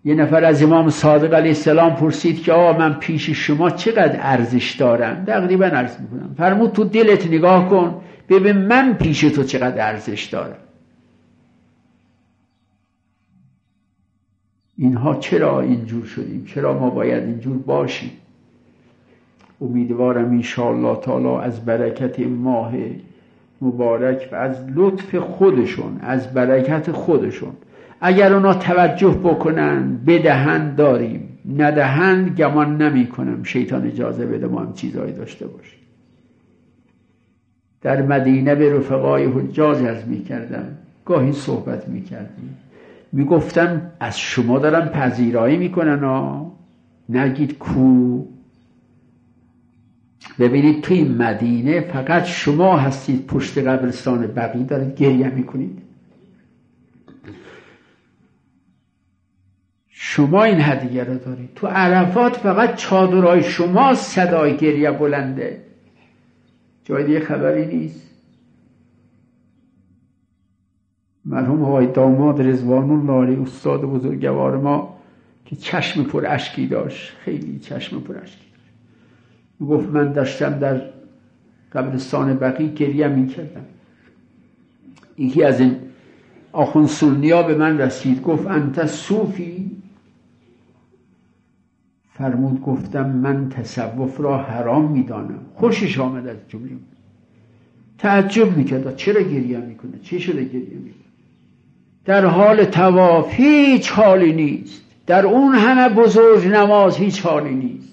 یه نفر از امام صادق علیه السلام پرسید که آقا من پیش شما چقدر ارزش دارم؟ تقریبا عرض میکنم فرمود تو دلت نگاه کن ببین من پیش تو چقدر ارزش دارم. اینها چرا اینجور شدیم؟ چرا ما باید اینجور باشیم؟ امیدوارم انشاءالله تعالی از برکت ماه مبارک و از لطف خودشون، از برکت خودشون، اگر اونا توجه بکنن بدهن داریم، ندهن گمان نمی کنم شیطان اجازه بده ما هم چیزایی داشته باشیم. در مدینه به رفقای حجاج عرض می کردم، گاهی صحبت می کردیم، می گفتم از شما دارم پذیرایی می کنن نگید کو. ببینید توی مدینه فقط شما هستید پشت قبرستان بقیه دارید گریه می کنید. شما این هدیه رو دارید. تو عرفات فقط چادرهای شما صدای گریه بلنده، جای دیگه خبری نیست. مرحوم آقای داماد رضوان الله علیه استاد بزرگوار ما که چشم پر اشکی داشت، خیلی چشم پر اشکی داشت، گفت من داشتم در قبرستان بقیع گریه میکردم. یکی از این آخوند سنی‌ها به من رسید، گفت انت صوفی؟ فرمود گفتم من تصوف را حرام میدانم. خوشش آمد از جمله، تعجب میکرد چرا گریه میکنه، چه شده گریه میکنه؟ در حال طواف هیچ حالی نیست، در اون همه بزرگ نماز هیچ حالی نیست.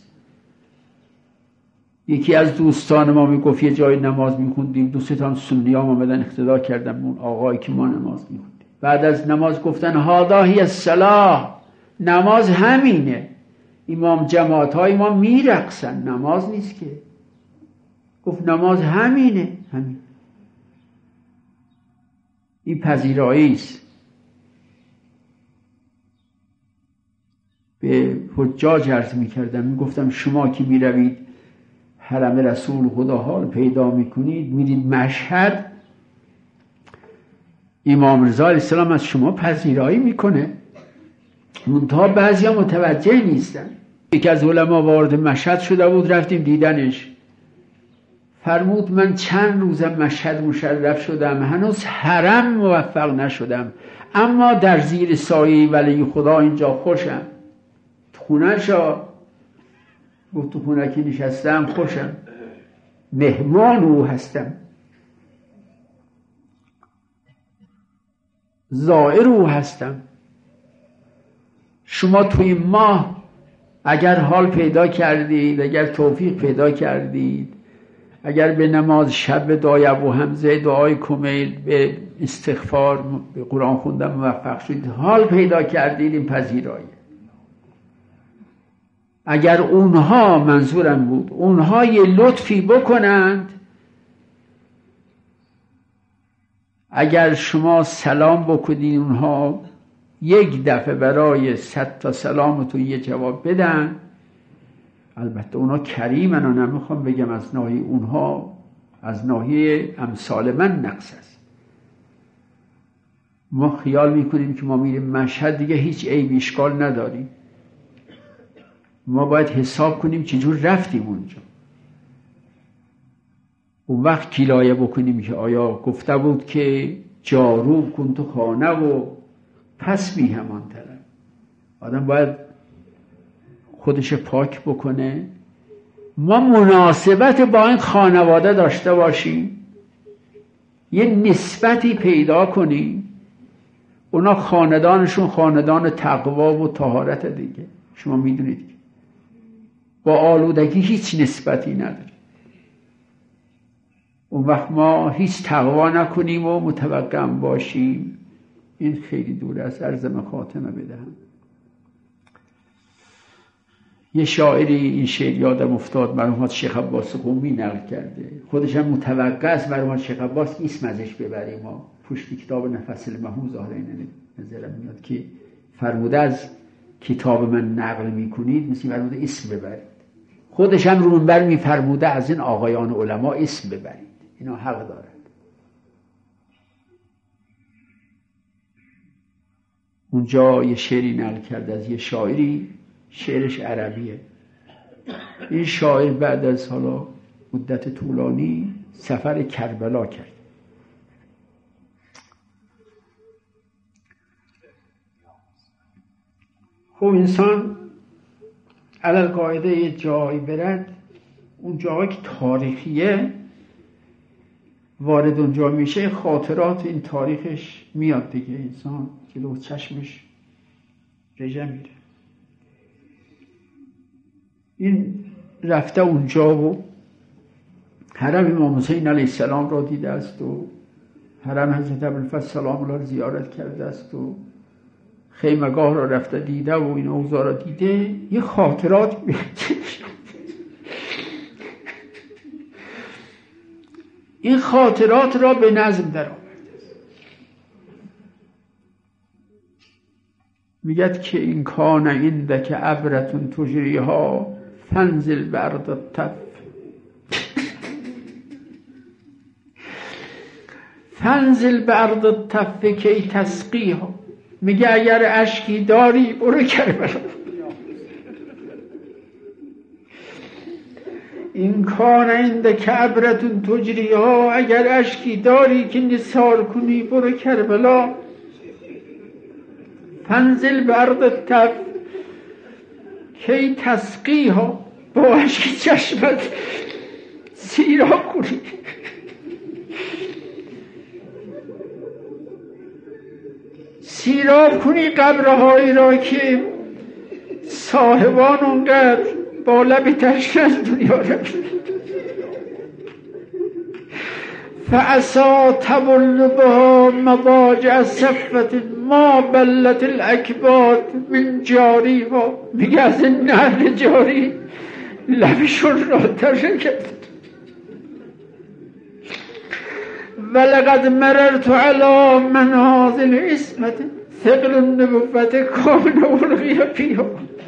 یکی از دوستان ما میگفت یه جای نماز میخوندیم، دوستان سنی ها آمدن اقتدا کردن اون آقایی که ما نماز میخوندیم، بعد از نماز گفتن هاذا هی الصلاة، نماز همینه. امام جماعت های ما میرقصن، نماز نیست که. گفت نماز همینه، همین. این پذیرایی است. به حجاج عرض میکردم، میگفتم شما که میروید حرم رسول خدا حال پیدا میکنید، میرید مشهد، امام رضا علیه السلام از شما پذیرایی میکنه، منتها بعضی ها متوجه نیستن. یکی از علما وارد مشهد شده بود، رفتیم دیدنش، فرمود من چند روزم مشهد مشرف شدم، هنوز حرم موفق نشدم، اما در زیر سایه ولی خدا اینجا خوشم. خونه شا گفت تو خونه که نشستم خوشم، مهمان او هستم، زائر او هستم. شما توی ماه اگر حال پیدا کردید، اگر توفیق پیدا کردید، اگر به نماز شب به دعای ابو حمزه، دعای کمیل، به استغفار، به قرآن خوندن موفق شدید، حال پیدا کردید، این پذیرایی. اگر اونها، منظورم بود اونها یه لطفی بکنند، اگر شما سلام بکنید اونها یک دفعه برای 100 تا سلامتون یه جواب بدن، البته اونها کریمن و نمیخوام بگم از ناحیه اونها، از ناحیه امثال من نقص است. ما خیال میکنیم که ما میریم مشهد دیگه هیچ عیب اشکال نداریم. ما باید حساب کنیم چجور رفتیم اونجا، اون وقت کلایه بکنیم که آیا گفته بود که جاروب کن تو خانه و پس بی همان طرف. آدم باید خودش پاک بکنه. ما مناسبت با این خانواده داشته باشیم، یه نسبتی پیدا کنیم. اونا خاندانشون خاندان تقوا و طهارت دیگه، شما میدونید با آلودگی هیچ نسبتی نداره. اون وقت ما هیچ تقوا نکنیم و متوقع باشیم، این خیلی دور است. عرض خاتمه بدهم. یه شاعری این شعر یادم افتاد، مرحوم شیخ عباس قمی نقل کرده، خودش هم متوقع است مرحوم شیخ عباس اسم ازش ببریم. ما پشت کتاب نفس المحمود ظاهر این نظرم میاد که فرموده از کتاب من نقل میکنید مثل فرموده اسم ببرید. خودش هم رو منبر میفرموده از این آقایان علما اسم ببرید، اینا حق دارد. اونجا یه شعری نقل کرد از یه شاعری، شعرش عربیه. این شاعر بعد از حالا مدت طولانی سفر کربلا کرد. خب انسان علل قاعده یه جایی برد، اون جایی که تاریخیه وارد اونجا میشه، خاطرات این تاریخش میاد دیگه، انسان جلو چشمش رژه میره. این رفته اونجا و حرم امام حسین علیه السلام را دیده است و حرم حضرت ابوالفضل سلام الله را زیارت کرده است و خیمگاه را رفته دیده و این اوضاع را دیده. یه خاطرات این خاطرات را به نظم در آورد. میگد که این کان عندک عبرة تجریها فانزل بارض التف فانزل بارض التف کی تسقیها. میگه اگر اشکی داری برو کربلا. این کان عندک عبرة تجریها، اگر اشکی داری که نثار کنی برو کربلا. فانزل بارض التف کی تسقیها، با اشک چشمت سیراب کنی. سیراب کنی قبرهایی را که صاحبان اونقدر با لب تشک از دنیا رفت. فعسا تبل بها مضاجع صفت ما بلت الاکباد من جاریها. میگه از نهر جاری لبشون را تر کرد. ولقد مررت على منازل عصمت ثقل النبوت کان القی فیها.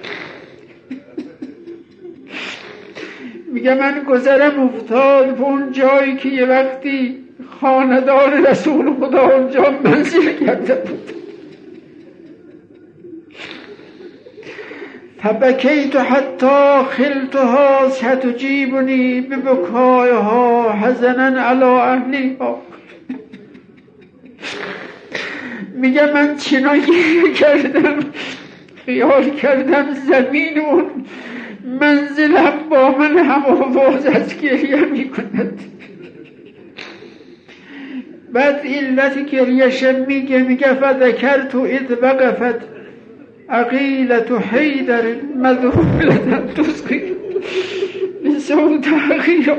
میگه من گذرم افتاد به اون جایی که یه وقتی خاندان رسول خدا اونجا منزل کرده بود. فبکیت حتی خلتها ستجیبنی ببکایها حزنا علی اهلیها. میگه من چنان گریه کردم، خیال کردم زمین اون منزلم با من هم آواز از گریه میکند. بعد علت گریهش میگه فذکرت اذ وقفت عقیلة حیدر مذهولة تسقی بصوت عقیلة.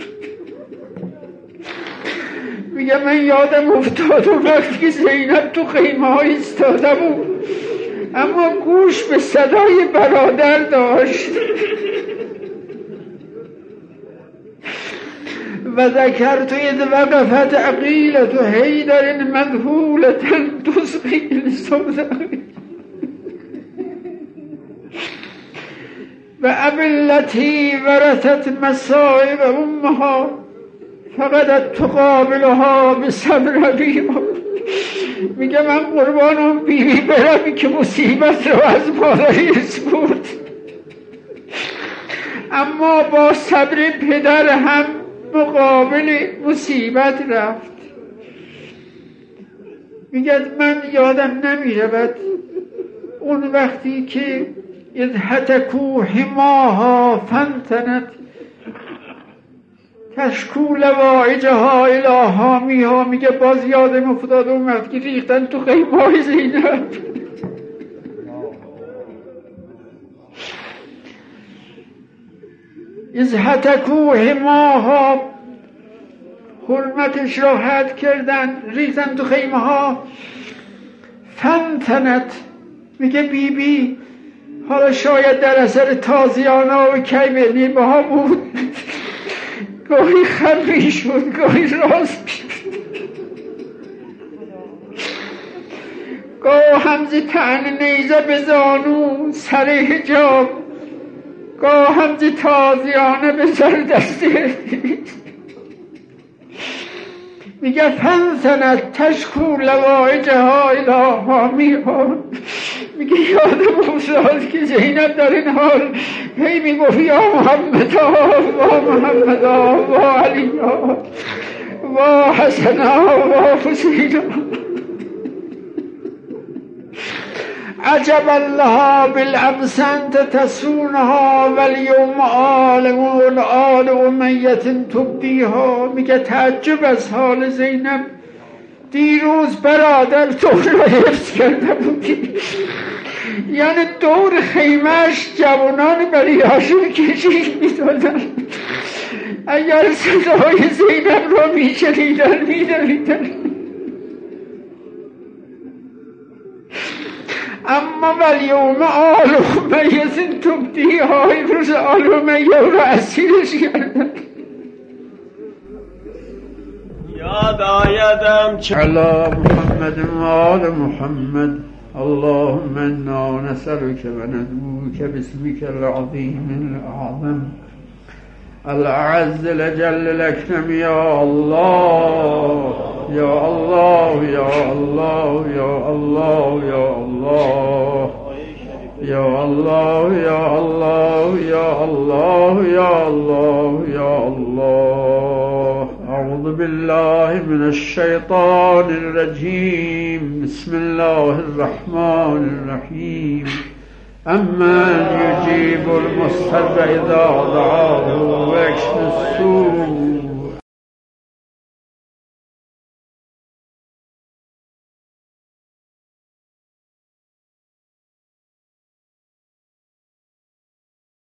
میگه من یادم افتاد و وقتی که زینب تو خیمه ها ایستاده بود اما گوش به صدای برادر داشت. و ذکرت اذ وقفت عقیلة حیدر مذهولة تسقی بصوت عقیلة. و ابلتی ورثت مصائب امها فقدت تقابلها بصبر ابیها. میگه من قربان اون بیبی برم که مصیبت رو از مادرش بود اما با صبر پدر هم مقابل مصیبت رفت. میگه من یادم نمیرود اون وقتی که اذ هتکوا حماها فانتنت تشکو لواعجها الی حامیها. میگه باز یادم افتاد اون وقت که ریختن تو خیمه‌های زینب. اذ هتکوا حماها، حرمتش را حد کردن، ریختن تو خیمه‌ها. فانتنت، میگه بیبی حالا شاید در اثر تازیانه و کیمنیمه ها بود، گاهی خمی شد گاهی راست شد، گاه همزی طعن نیزه به زانو سر حجاب، گاه همزی تازیانه به سر دسته. میگه فنسنت تشکو لوایجها الها میاد. میگه یادم افتاد که زینب در این حال هی میگفت یا محمد و محمد و علی و حسن و حسین عجب الله بالامس انت تسونها والیوم آل امیت تبدیها. میگه تعجب از حال زینب، دیروز برادر تو رو حفظ کرده بودی، یعنی دور خیمهش جوانان بنی هاشم کشید میدادن، اگر صدای زینب رو میشنیدن میدویدن. اما والیوم آل امیت تبدیها، امروز آل امیه رو اسیرش کردن. یاد آیدم علی محمد و آل محمد. اللهم انا نسألك و ندعوك باسمك العظیم الاعظم الأعز الأجل الأكرم يا الله يا الله يا الله يا الله يا الله يا الله يا الله يا الله يا الله يا الله. أعوذ بالله من الشيطان الرجيم. بسم الله الرحمن الرحيم. أمن يجيب المضطر إذا دعاه ويكشف السوء